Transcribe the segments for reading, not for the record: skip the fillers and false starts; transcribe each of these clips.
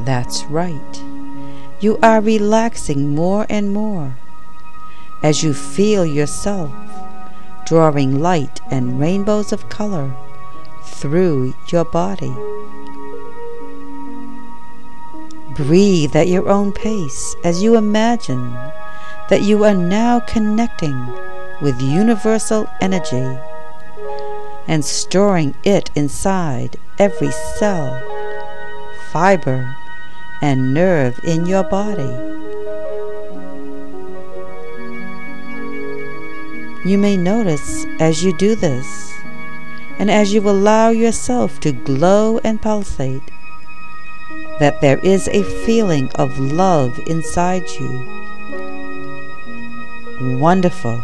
That's right. You are relaxing more and more as you feel yourself drawing light and rainbows of color through your body. Breathe at your own pace as you imagine that you are now connecting with universal energy and storing it inside every cell, fiber, and nerve in your body. You may notice as you do this, and as you allow yourself to glow and pulsate, that there is a feeling of love inside you. Wonderful.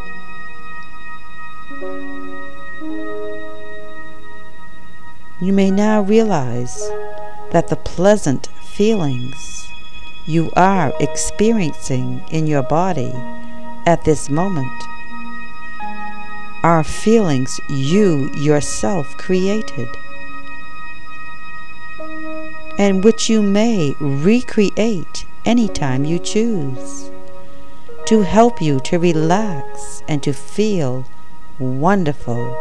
You may now realize that the pleasant feelings you are experiencing in your body at this moment are feelings you yourself created, and which you may recreate anytime you choose, to help you to relax and to feel wonderful.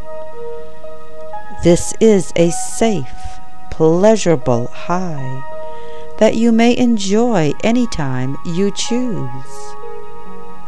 This is a safe, pleasurable high that you may enjoy anytime you choose.